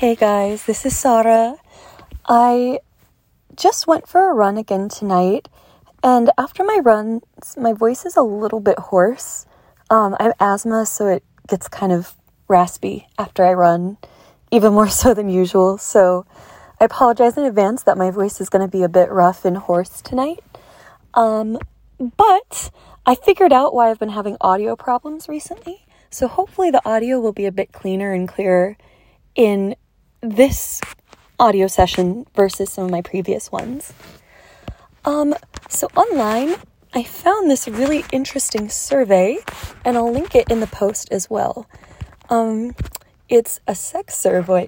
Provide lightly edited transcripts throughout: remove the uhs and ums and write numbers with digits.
Hey guys, this is Sarah. I just went for a run again tonight, and after my runs, my voice is a little bit hoarse. I have asthma, so it gets kind of raspy after I run, even more so than usual, so I apologize in advance that my voice is going to be a bit rough and hoarse tonight. But I figured out why I've been having audio problems recently, so hopefully the audio will be a bit cleaner and clearer in this audio session versus some of my previous ones. So online, I found this really interesting survey, and I'll link it in the post as well. It's a sex survey.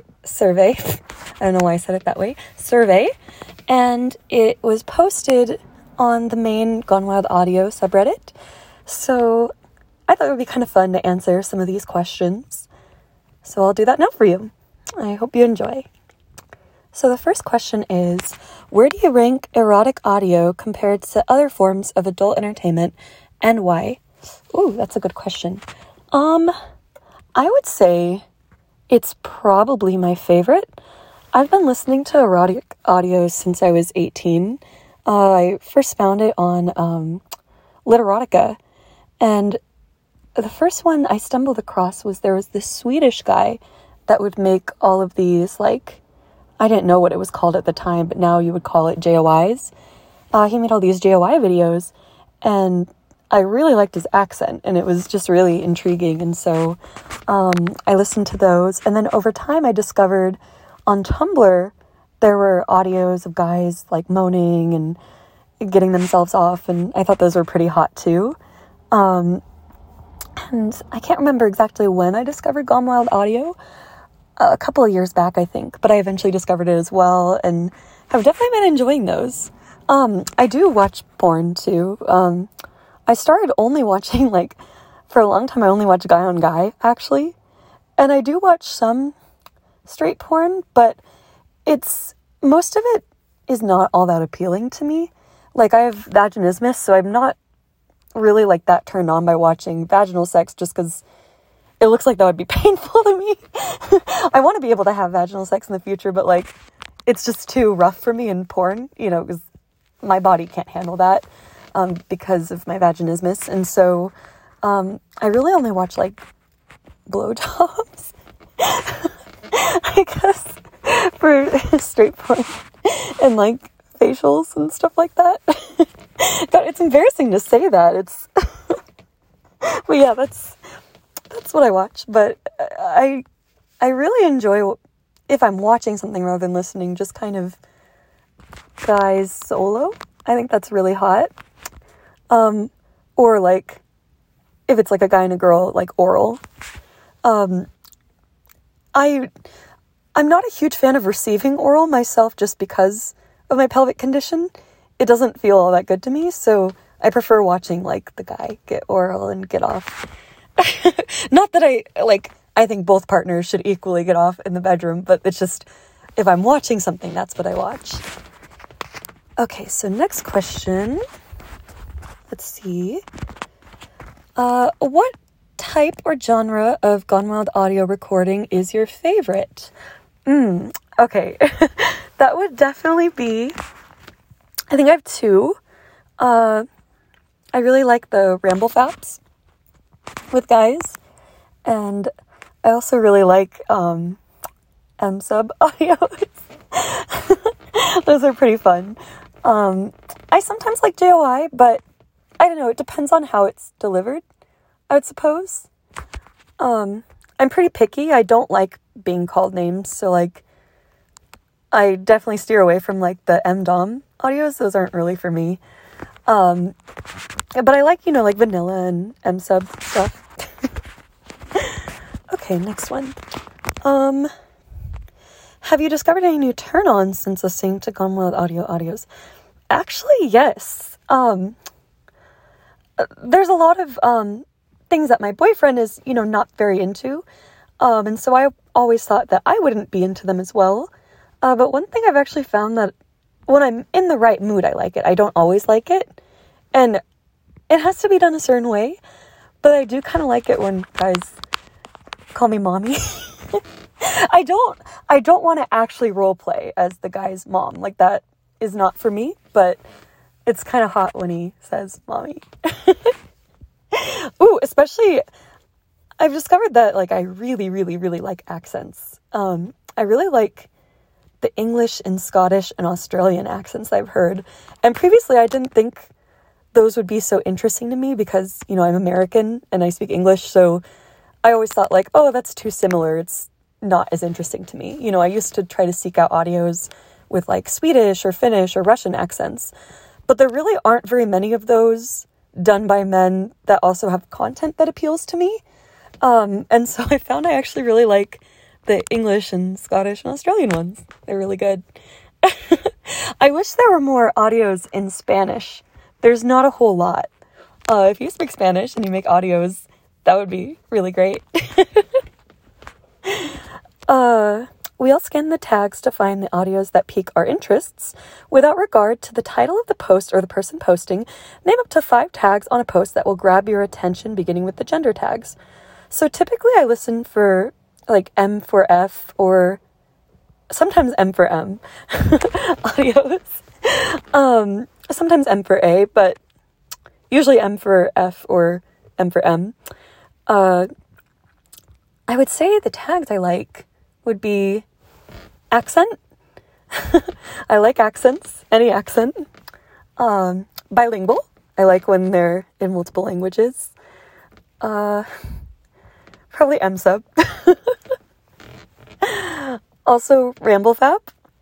I don't know why I said it that way. Survey. And it was posted on the main Gone Wild Audio subreddit. So I thought it would be kind of fun to answer some of these questions. So I'll do that now for you. I hope you enjoy. So the first question is, where do you rank erotic audio compared to other forms of adult entertainment, and why? Ooh, that's a good question. I would say it's probably my favorite. I've been listening to erotic audio since I was 18. I first found it on Literotica, and the first one I stumbled across was there was this Swedish guy that would make all of these, like, I didn't know what it was called at the time, but now you would call it JOIs. He made all these JOI videos, and I really liked his accent, and it was just really intriguing, and so I listened to those, and then over time I discovered on Tumblr there were audios of guys, like, moaning and getting themselves off, and I thought those were pretty hot, too. And I can't remember exactly when I discovered Gone Wild Audio, a couple of years back, I think, but I eventually discovered it as well, and have definitely been enjoying those. I do watch porn, too. I started only watching, for a long time, I only watched guy on guy, actually, and I do watch some straight porn, but most of it is not all that appealing to me. I have vaginismus, so I'm not really, that turned on by watching vaginal sex, just because it looks like that would be painful to me. I want to be able to have vaginal sex in the future, but, it's just too rough for me in porn, because my body can't handle that, because of my vaginismus. And so, I really only watch, blowjobs, I guess, for straight porn, and, facials and stuff like that. God, it's embarrassing to say that. But yeah, that's what I watch, but I really enjoy, if I'm watching something rather than listening, just kind of guys solo. I think that's really hot. Or if it's a guy and a girl, oral. I'm not a huge fan of receiving oral myself just because of my pelvic condition. It doesn't feel all that good to me, so I prefer watching, the guy get oral and get off. Not that I think both partners should equally get off in the bedroom, but it's just, if I'm watching something, that's what I watch. Okay, so next question. Let's see. What type or genre of Gone Wild audio recording is your favorite? Okay. That would definitely be, I think I have two. I really like the ramble faps with guys, and I also really like M-sub audios. Those are pretty fun. I sometimes like JOI, but I don't know, it depends on how it's delivered, I would suppose. I'm pretty picky. I don't like being called names, so I definitely steer away from the M-dom audios. Those aren't really for me. But I like, vanilla and M-sub stuff. Okay, next one. Have you discovered any new turn-ons since listening to Gone Wild audios? Actually, yes. There's a lot of things that my boyfriend is, not very into. And so I always thought that I wouldn't be into them as well. But one thing I've actually found that when I'm in the right mood, I like it. I don't always like it. And it has to be done a certain way. But I do kind of like it when guys call me mommy. I don't want to actually role play as the guy's mom. Like, that is not for me, but it's kind of hot when he says mommy. Ooh, especially, I've discovered that, like, I really, really, really like accents. I really like the English and Scottish and Australian accents I've heard. And previously I didn't think those would be so interesting to me because, you know, I'm American and I speak English, so I always thought, like, oh, that's too similar. It's not as interesting to me. You know, I used to try to seek out audios with, like, Swedish or Finnish or Russian accents, but there really aren't very many of those done by men that also have content that appeals to me. And so I found I actually really like the English and Scottish and Australian ones. They're really good. I wish there were more audios in Spanish. There's not a whole lot. If you speak Spanish and you make audios, that would be really great. We'll scan the tags to find the audios that pique our interests. Without regard to the title of the post or the person posting, name up to 5 tags on a post that will grab your attention, beginning with the gender tags. So typically I listen for, like, M for F or sometimes M for M audios. Sometimes M for A, but usually M for F or M for M. I would say the tags I like would be accent. I like accents, any accent. Bilingual. I like when they're in multiple languages. Probably M-sub. Also Ramblefap.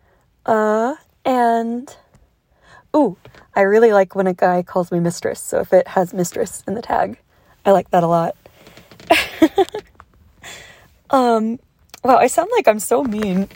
And ooh, I really like when a guy calls me mistress. So if it has mistress in the tag, I like that a lot. Wow, I sound like I'm so mean.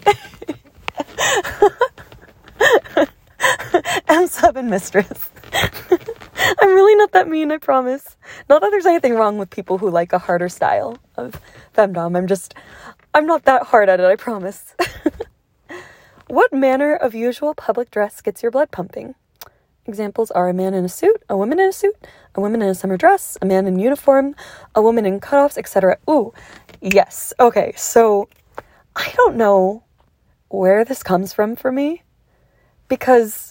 M-sub and mistress. I'm really not that mean, I promise. Not that there's anything wrong with people who like a harder style of femdom. I'm not that hard at it, I promise. What manner of usual public dress gets your blood pumping? Examples are a man in a suit, a woman in a suit, a woman in a summer dress, a man in uniform, a woman in cutoffs, etc. Ooh, yes. Okay, so I don't know where this comes from for me because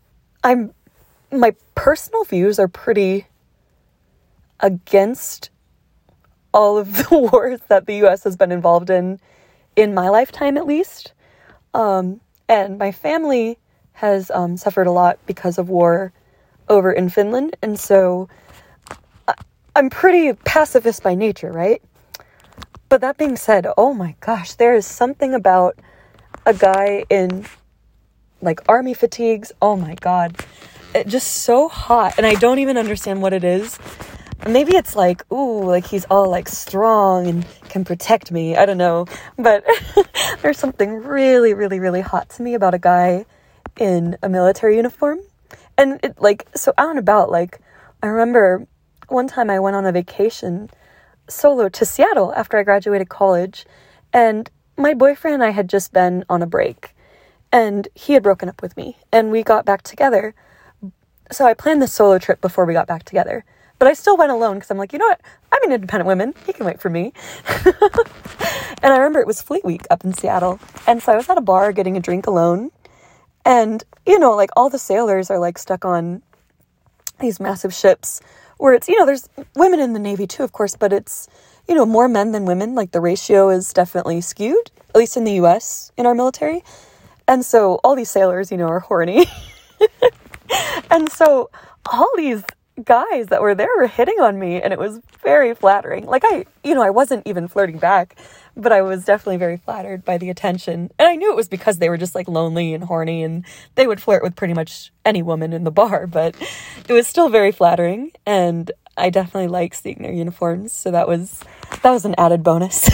my personal views are pretty against all of the wars that the U.S. has been involved in my lifetime at least. And my family has suffered a lot because of war over in Finland. And so I'm pretty pacifist by nature, right? But that being said, oh my gosh, there is something about a guy in, like, army fatigues. Oh my God. It's just so hot. And I don't even understand what it is. Maybe it's like, ooh, like he's all like strong and can protect me. I don't know. But there's something really, really, really hot to me about a guy in a military uniform. And it, like, so out and about, like, I remember one time I went on a vacation solo to Seattle after I graduated college, and my boyfriend and I had just been on a break, and he had broken up with me, and we got back together. So I planned this solo trip before we got back together, but I still went alone because I'm like, you know what? I'm an independent woman. He can wait for me. And I remember it was Fleet Week up in Seattle, and so I was at a bar getting a drink alone, and, you know, like, all the sailors are, like, stuck on these massive ships where it's, you know, there's women in the Navy too, of course, but it's, you know, more men than women. Like, the ratio is definitely skewed, at least in the U.S. in our military. And so all these sailors, you know, are horny. And so all these guys that were there were hitting on me, and it was very flattering. Like, I wasn't even flirting back, but I was definitely very flattered by the attention. And I knew it was because they were just, like, lonely and horny, and they would flirt with pretty much any woman in the bar, but it was still very flattering, and I definitely like seeing their uniforms, so that was an added bonus.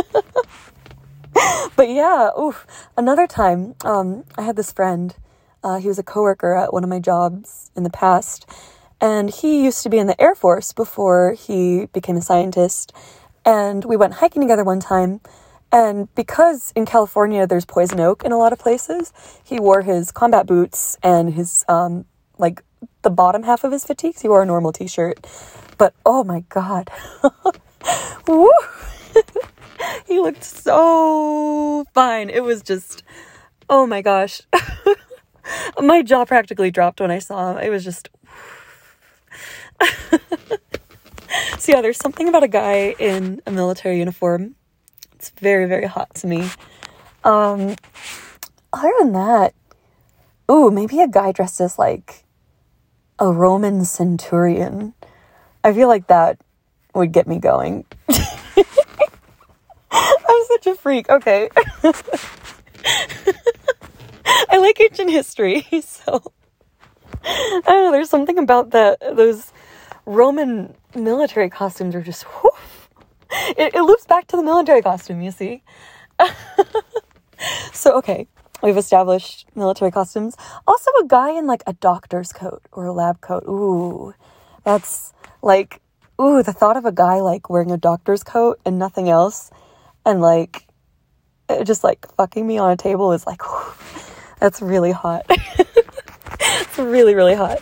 But yeah, another time, I had this friend, he was a coworker at one of my jobs in the past, and he used to be in the Air Force before he became a scientist. And we went hiking together one time. And because in California there's poison oak in a lot of places, he wore his combat boots and his, like, the bottom half of his fatigues. He wore a normal t-shirt. But oh my God. Woo! He looked so fine. It was just, oh my gosh. My jaw practically dropped when I saw him. It was just... So yeah, there's something about a guy in a military uniform. It's very, very hot to me. Other than that, ooh, maybe a guy dressed as like a Roman centurion. I feel like that would get me going. I'm such a freak. Okay. I like ancient history, so I don't know, there's something about those Roman military costumes are just, whew. It loops back to the military costume, you see. So, okay, we've established military costumes. Also, a guy in like a doctor's coat or a lab coat. Ooh, that's like, ooh, the thought of a guy like wearing a doctor's coat and nothing else and like just like fucking me on a table is like, whew, that's really hot. It's really, really hot.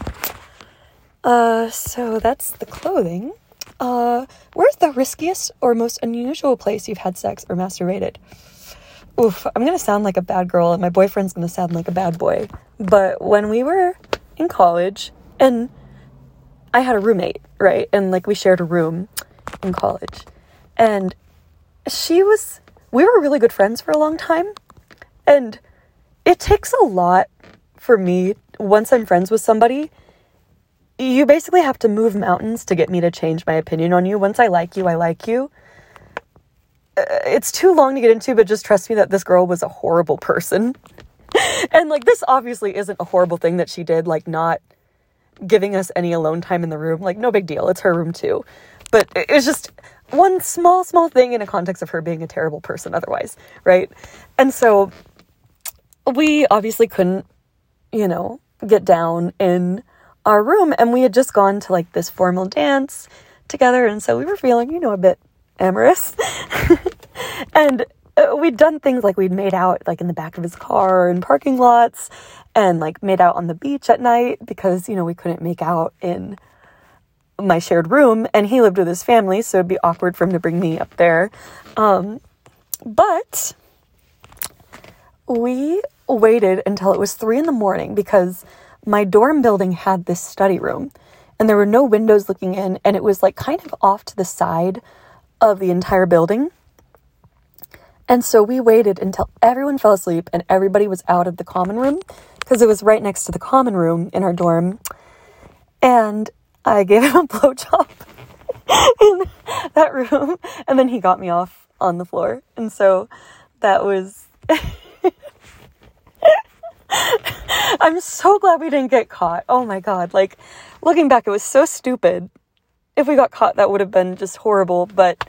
So that's the clothing. Where's the riskiest or most unusual place you've had sex or masturbated? Oof, I'm gonna sound like a bad girl and my boyfriend's gonna sound like a bad boy. But when we were in college, and I had a roommate, right? And like we shared a room in college. And we were really good friends for a long time. And it takes a lot for me, once I'm friends with somebody, you basically have to move mountains to get me to change my opinion on you. Once I like you, I like you. It's too long to get into, but just trust me that this girl was a horrible person. And like, this obviously isn't a horrible thing that she did, like not giving us any alone time in the room. Like, no big deal. It's her room too. But it's just one small thing in a context of her being a terrible person otherwise, right? And so we obviously couldn't, get down in our room, and we had just gone to like this formal dance together, and so we were feeling, a bit amorous. And we'd done things like we'd made out like in the back of his car in parking lots, and like made out on the beach at night because, we couldn't make out in my shared room, and he lived with his family, so it'd be awkward for him to bring me up there. But we waited until it was 3 a.m. because my dorm building had this study room and there were no windows looking in, and it was like kind of off to the side of the entire building. And so we waited until everyone fell asleep and everybody was out of the common room because it was right next to the common room in our dorm. And I gave him a blowjob in that room, and then he got me off on the floor. And so that was... I'm so glad we didn't get caught. Oh my God. Like, looking back, it was so stupid. If we got caught, that would have been just horrible. But,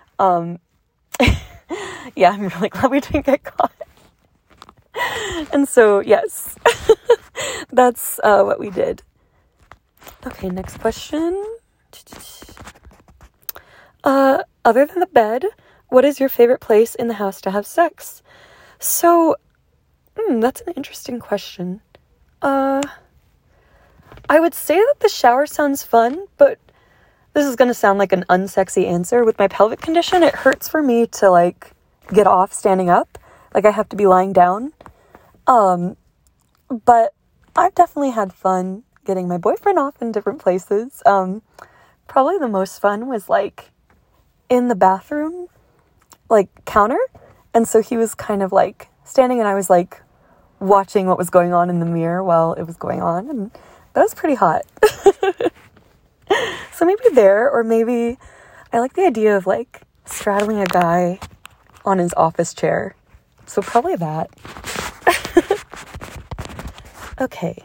yeah, I'm really glad we didn't get caught. And so, yes, that's what we did. Okay, next question. Other than the bed, what is your favorite place in the house to have sex? So, that's an interesting question. I would say that the shower sounds fun, but this is going to sound like an unsexy answer. With my pelvic condition, it hurts for me to, like, get off standing up. Like, I have to be lying down. But I've definitely had fun getting my boyfriend off in different places. Probably the most fun was, like, in the bathroom, like, counter. And so he was kind of, like, standing, and I was, like, watching what was going on in the mirror while it was going on, and that was pretty hot. So maybe there, or maybe I like the idea of like straddling a guy on his office chair, so probably that. Okay.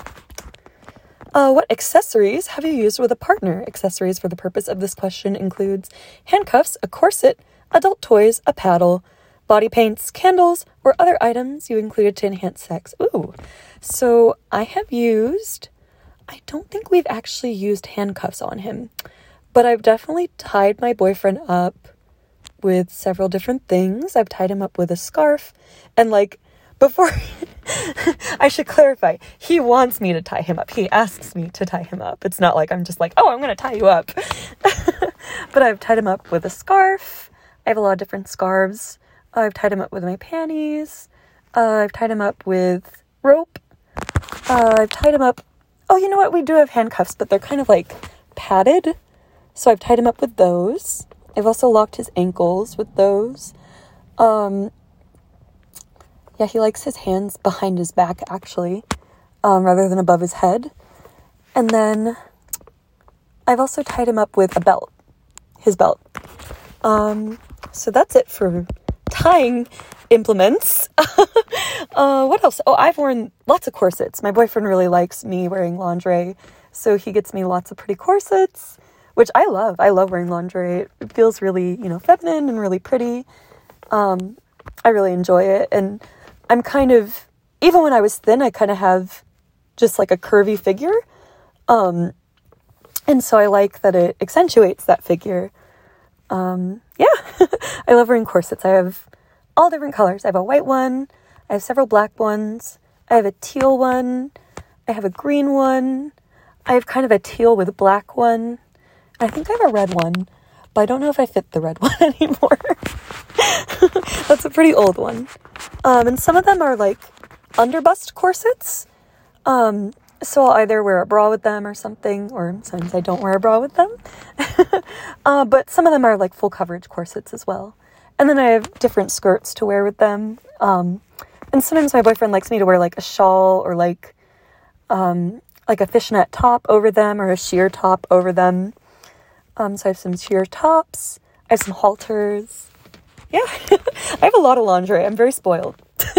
What accessories have you used with a partner? Accessories for the purpose of this question includes handcuffs, a corset, adult toys, a paddle, body paints, candles, or other items you included to enhance sex. Ooh. So I don't think we've actually used handcuffs on him, but I've definitely tied my boyfriend up with several different things. I've tied him up with a scarf, and like, before, I should clarify, he wants me to tie him up. He asks me to tie him up. It's not like I'm just like, oh, I'm going to tie you up. But I've tied him up with a scarf. I have a lot of different scarves. I've tied him up with my panties. I've tied him up with rope. I've tied him up... Oh, you know what? We do have handcuffs, but they're kind of like padded. So I've tied him up with those. I've also locked his ankles with those. Yeah, he likes his hands behind his back, actually, rather than above his head. And then I've also tied him up with a belt, his belt. So that's it for tying implements. What else? Oh, I've worn lots of corsets. My boyfriend really likes me wearing lingerie, so he gets me lots of pretty corsets, which I love. I love wearing lingerie. It feels really, feminine and really pretty. I really enjoy it. And I'm kind of, even when I was thin, I kind of have just like a curvy figure. And so I like that it accentuates that figure. Yeah, I love wearing corsets. I have all different colors. I have a white one. I have several black ones. I have a teal one. I have a green one. I have kind of a teal with a black one. I think I have a red one, but I don't know if I fit the red one anymore. That's a pretty old one. And some of them are like underbust corsets. So I'll either wear a bra with them or something, or sometimes I don't wear a bra with them. But some of them are like full coverage corsets as well. And then I have different skirts to wear with them. And sometimes my boyfriend likes me to wear like a shawl or like a fishnet top over them or a sheer top over them. So I have some sheer tops. I have some halters. Yeah, I have a lot of lingerie. I'm very spoiled.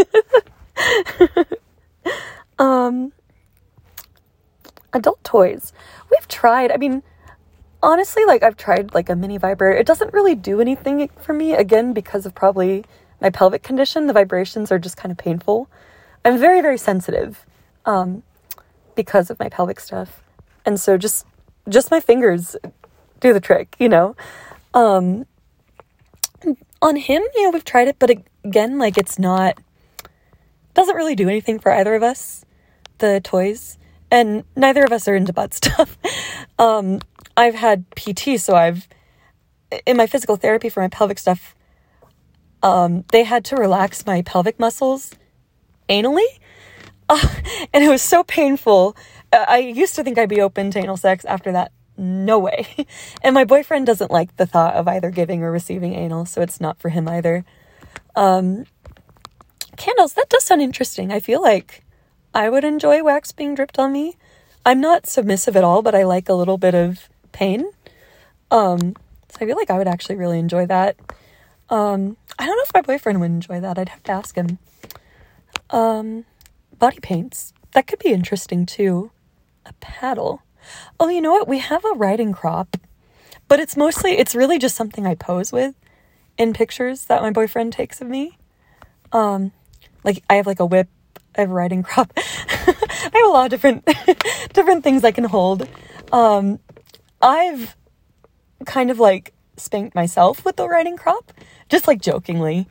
Adult toys. We've tried, honestly, I've tried a mini vibrator. It doesn't really do anything for me, again, because of probably my pelvic condition. The vibrations are just kind of painful. I'm very, very sensitive, because of my pelvic stuff. And so just my fingers do the trick, On him, we've tried it, but again, doesn't really do anything for either of us, the toys. And neither of us are into butt stuff. I've had PT, so in my physical therapy for my pelvic stuff, they had to relax my pelvic muscles anally. And it was so painful. I used to think I'd be open to anal sex. After that, no way. And my boyfriend doesn't like the thought of either giving or receiving anal, so it's not for him either. Candles, that does sound interesting. I feel like I would enjoy wax being dripped on me. I'm not submissive at all, but I like a little bit of pain. So I feel like I would actually really enjoy that. I don't know if my boyfriend would enjoy that. I'd have to ask him. Body paints. That could be interesting too. A paddle. Oh, you know what? We have a riding crop, but it's really just something I pose with in pictures that my boyfriend takes of me. I have a whip. I have a riding crop. I have a lot of different things I can hold. I've kind of spanked myself with the riding crop, just jokingly.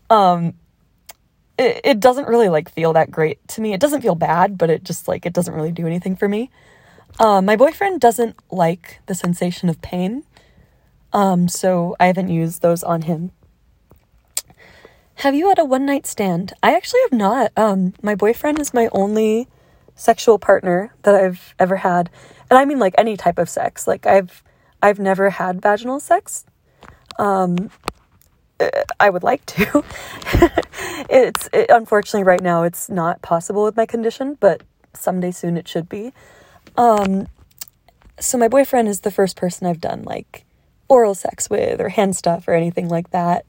It doesn't really feel that great to me. It doesn't feel bad, but it just it doesn't really do anything for me. My boyfriend doesn't like the sensation of pain. So I haven't used those on him. Have you had a one-night stand? I actually have not. My boyfriend is my only sexual partner that I've ever had. And I mean any type of sex. I've never had vaginal sex. I would like to. Unfortunately right now it's not possible with my condition, but someday soon it should be. So my boyfriend is the first person I've done oral sex with or hand stuff or anything like that.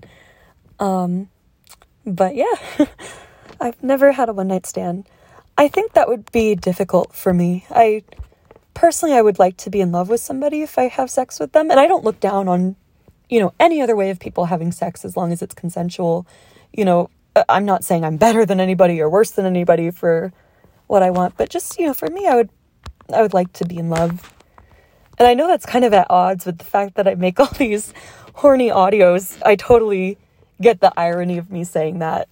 But yeah, I've never had a one-night stand. I think that would be difficult for me. I would like to be in love with somebody if I have sex with them. And I don't look down on, any other way of people having sex as long as it's consensual. I'm not saying I'm better than anybody or worse than anybody for what I want. But just, for me, I would like to be in love. And I know that's kind of at odds with the fact that I make all these horny audios. I totally get the irony of me saying that.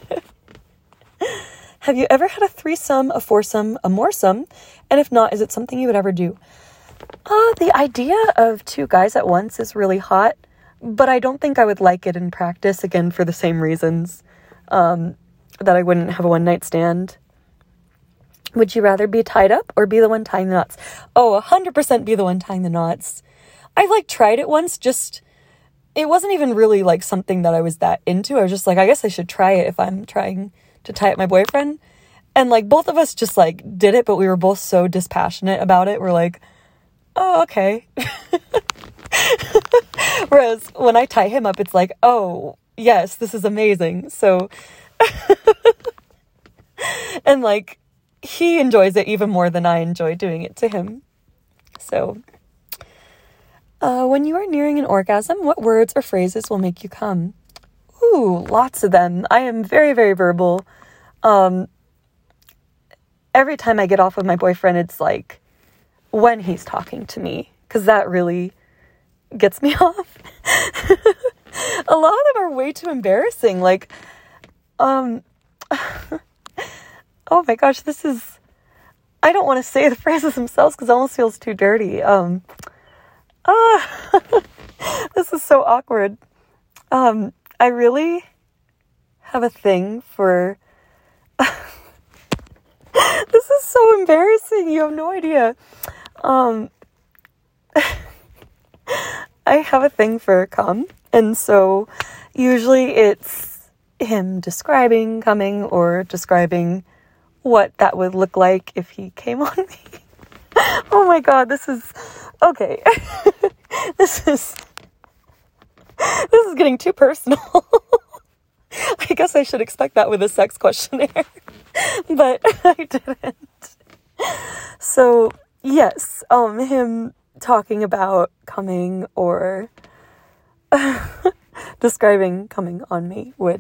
Have you ever had a threesome, a foursome, a moresome? And if not, is it something you would ever do? The idea of two guys at once is really hot, but I don't think I would like it in practice, again, for the same reasons that I wouldn't have a one-night stand. Would you rather be tied up or be the one tying the knots? Oh, 100% be the one tying the knots. I, like, tried it once, it wasn't even really, like, something that I was that into. I was just like, I guess I should try it if I'm trying to tie up my boyfriend. And, like, both of us just, like, did it, but we were both so dispassionate about it. We're like, oh, okay. Whereas when I tie him up, it's like, oh, yes, this is amazing. So, and, like, he enjoys it even more than I enjoy doing it to him. So, when you are nearing an orgasm, what words or phrases will make you come? Ooh, lots of them. I am very, very verbal. Every time I get off of my boyfriend, it's like when he's talking to me, because that really gets me off. A lot of them are way too embarrassing. Like, oh my gosh, I don't want to say the phrases themselves because it almost feels too dirty. This is so awkward. I really have a thing for, this is so embarrassing. You have no idea. I have a thing for cum. And so usually it's him describing coming or describing what that would look like if he came on me. Oh my God, this is okay. This is getting too personal. I guess I should expect that with a sex questionnaire, but I didn't. So yes, him talking about coming or describing coming on me would,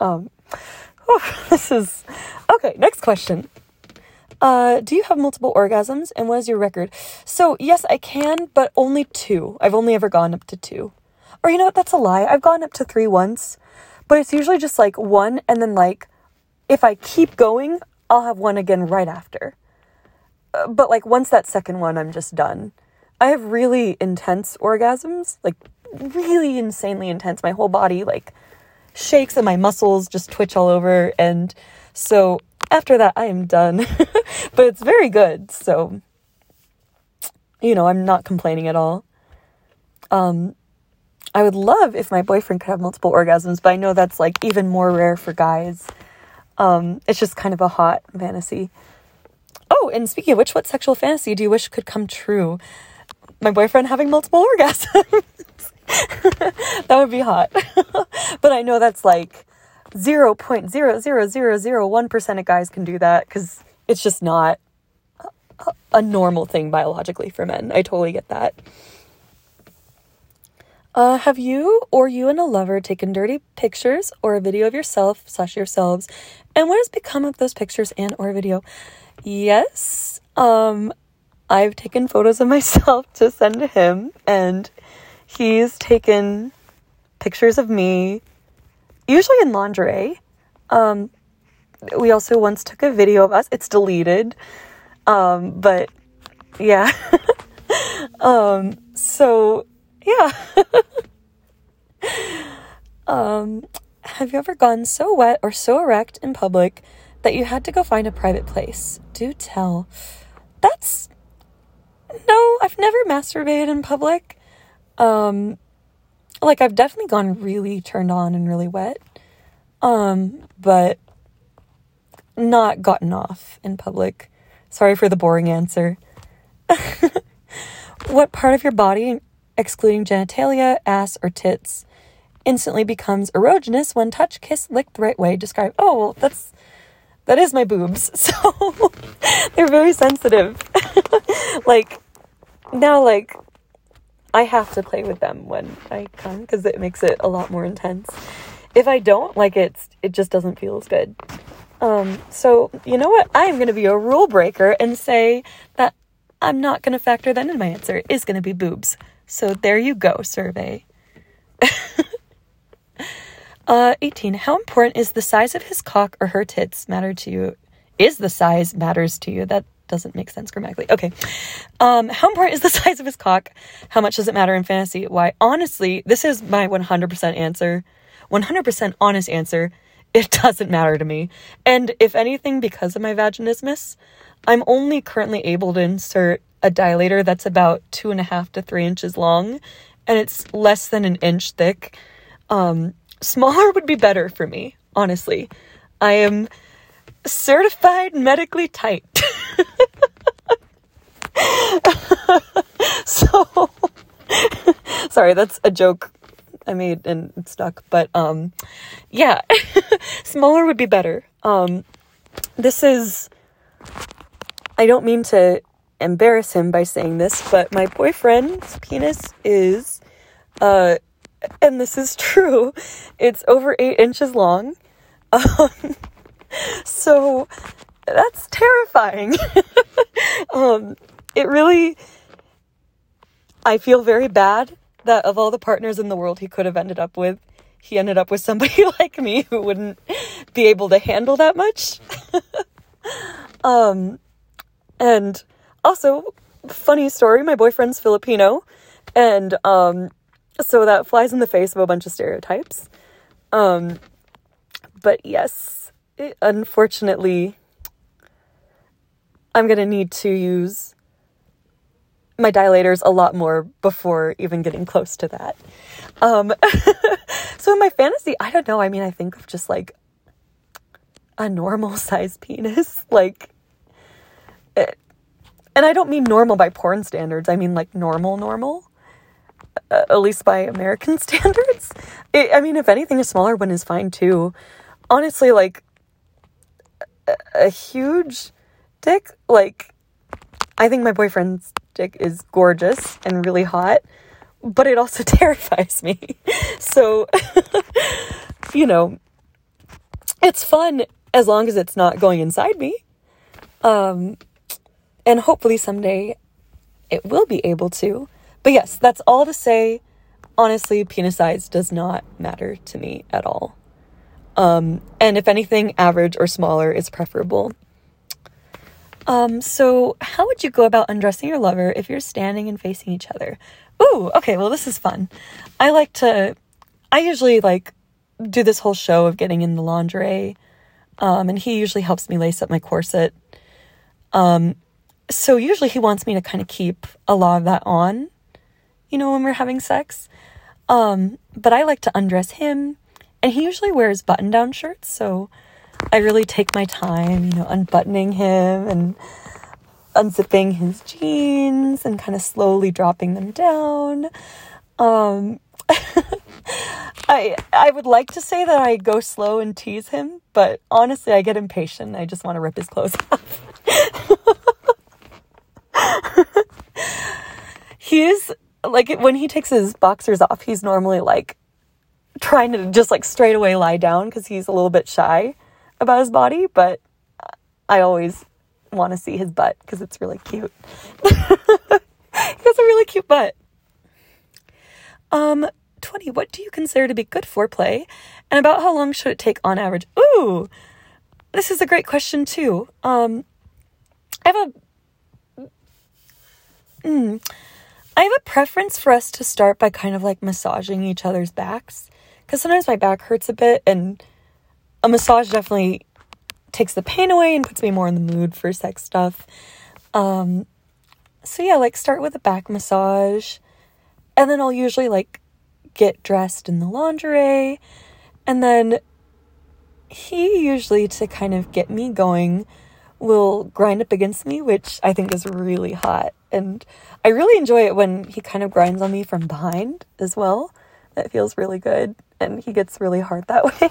this is, okay, next question. Do you have multiple orgasms, and what is your record? So, yes, I can, but only 2. I've only ever gone up to 2. Or, you know what, that's a lie. I've gone up to 3 once, but it's usually just, like, 1, and then, like, if I keep going, I'll have 1 again right after. But, like, once that second one, I'm just done. I have really intense orgasms, like, really insanely intense. My whole body, like, shakes and my muscles just twitch all over, and so after that, I am done. But it's very good, so, you know, I'm not complaining at all. I would love if my boyfriend could have multiple orgasms, but I know that's, like, even more rare for guys. It's just kind of a hot fantasy. Oh, and speaking of which, what sexual fantasy do you wish could come true? My boyfriend having multiple orgasms. That would be hot. But I know that's, like, 0.00001% of guys can do that because it's just not a normal thing biologically for men. I totally get that. Have you or you and a lover taken dirty pictures or a video of yourself/yourselves, and what has become of those pictures and or video? Yes, I've taken photos of myself to send to him, and he's taken pictures of me, usually in lingerie. We also once took a video of us. It's deleted. But yeah. So yeah. Have you ever gone so wet or so erect in public that you had to go find a private place? Do tell. No, I've never masturbated in public. Like, I've definitely gone really turned on and really wet. But not gotten off in public. Sorry for the boring answer. What part of your body, excluding genitalia, ass, or tits, instantly becomes erogenous when touched, kissed, licked the right way? Describe. Oh, well, that is my boobs. So they're very sensitive. Like, now, like, I have to play with them when I come because it makes it a lot more intense. If I don't, like, it just doesn't feel as good. So, you know what? I am going to be a rule breaker and say that I'm not going to factor that in my answer. It is going to be boobs. So there you go, survey. 18. How important is the size of his cock or her tits matter to you? Is the size matters to you? That doesn't make sense grammatically. Okay. How important is the size of his cock? How much does it matter in fantasy? Why? Honestly, this is my 100% answer. 100% honest answer. It doesn't matter to me. And if anything, because of my vaginismus, I'm only currently able to insert a dilator that's about 2.5 to 3 inches long, and it's less than an inch thick. Smaller would be better for me, honestly. I am certified medically tight. So, sorry, that's a joke I made and it stuck, but, yeah, smaller would be better. This is, I don't mean to embarrass him by saying this, but my boyfriend's penis is, and this is true, it's over 8 inches long. So that's terrifying. It really, I feel very bad that of all the partners in the world he could have ended up with, he ended up with somebody like me who wouldn't be able to handle that much. And also, funny story, my boyfriend's Filipino, and, so that flies in the face of a bunch of stereotypes. But yes, unfortunately, I'm gonna need to use my dilators a lot more before even getting close to that. So in my fantasy, I don't know, I mean, I think of just, like, a normal size penis, like, and I don't mean normal by porn standards, I mean, like, normal, at least by American standards. I mean, if anything, a smaller one is fine, too. Honestly, like, a huge dick, like, I think my boyfriend's dick is gorgeous and really hot, but it also terrifies me. So, you know, it's fun as long as it's not going inside me. And hopefully someday it will be able to. But yes, that's all to say, honestly, penis size does not matter to me at all. And if anything, average or smaller is preferable. So how would you go about undressing your lover if you're standing and facing each other? Ooh, okay, well, this is fun. I usually, like, do this whole show of getting in the lingerie, and he usually helps me lace up my corset. So usually he wants me to kind of keep a lot of that on, you know, when we're having sex. But I like to undress him, and he usually wears button-down shirts, so I really take my time, you know, unbuttoning him and unzipping his jeans and kind of slowly dropping them down. I would like to say that I go slow and tease him, but honestly, I get impatient. I just want to rip his clothes off. He is, like, when he takes his boxers off, he's normally, like, trying to just, like, straight away lie down because he's a little bit shy about his body, but I always want to see his butt because it's really cute. He has a really cute butt. 20, what do you consider to be good foreplay, and about how long should it take on average? Ooh, this is a great question too. I have a preference for us to start by kind of like massaging each other's backs, because sometimes my back hurts a bit, and a massage definitely takes the pain away and puts me more in the mood for sex stuff. So yeah, like, start with a back massage, and then I'll usually, like, get dressed in the lingerie, and then he usually, to kind of get me going, will grind up against me, which I think is really hot, and I really enjoy it when he kind of grinds on me from behind as well. That feels really good, and he gets really hard that way.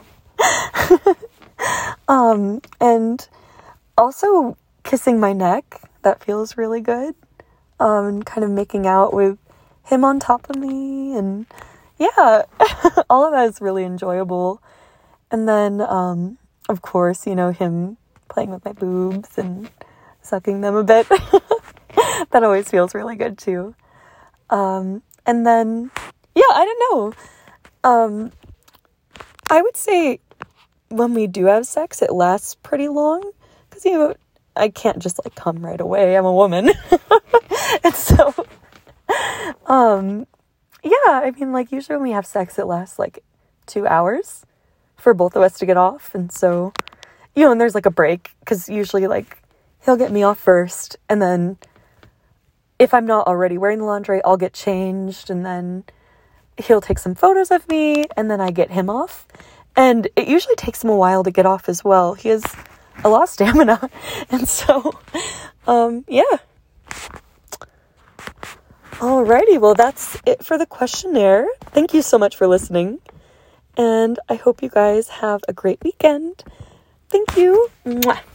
And also kissing my neck, that feels really good, and kind of making out with him on top of me, and yeah, all of that is really enjoyable. And then, of course, you know, him playing with my boobs and sucking them a bit. That always feels really good too. And then, yeah, I don't know. I would say when we do have sex, it lasts pretty long, because, you know, I can't just like come right away. I'm a woman. And so, yeah, I mean, like usually when we have sex, it lasts like 2 hours for both of us to get off. And so, and there's like a break because usually like he'll get me off first. And then if I'm not already wearing the lingerie, I'll get changed. And then he'll take some photos of me and then I get him off. And it usually takes him a while to get off as well. He has a lot of stamina. And so, yeah. Alrighty, well, that's it for the questionnaire. Thank you so much for listening. And I hope you guys have a great weekend. Thank you. Mwah.